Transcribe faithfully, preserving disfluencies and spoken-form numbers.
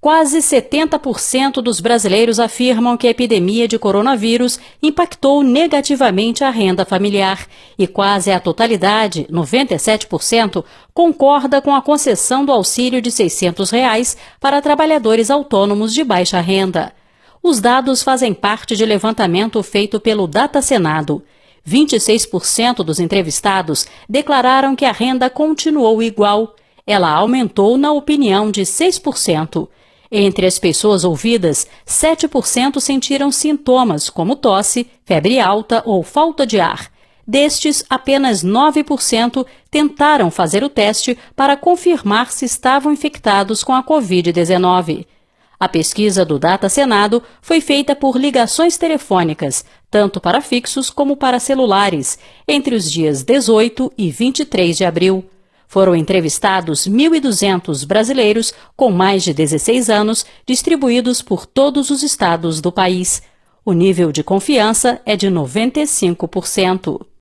Quase setenta por cento dos brasileiros afirmam que a epidemia de coronavírus impactou negativamente a renda familiar e quase a totalidade, noventa e sete por cento, concorda com a concessão do auxílio de seiscentos reais para trabalhadores autônomos de baixa renda. Os dados fazem parte de levantamento feito pelo Data Senado. vinte e seis por cento dos entrevistados declararam que a renda continuou igual. Ela aumentou na opinião de seis por cento. Entre as pessoas ouvidas, sete por cento sentiram sintomas como tosse, febre alta ou falta de ar. Destes, apenas nove por cento tentaram fazer o teste para confirmar se estavam infectados com a covid dezenove. A pesquisa do Data Senado foi feita por ligações telefônicas, tanto para fixos como para celulares, entre os dias dezoito e vinte e três de abril. Foram entrevistados mil e duzentos brasileiros com mais de dezesseis anos, distribuídos por todos os estados do país. O nível de confiança é de noventa e cinco por cento.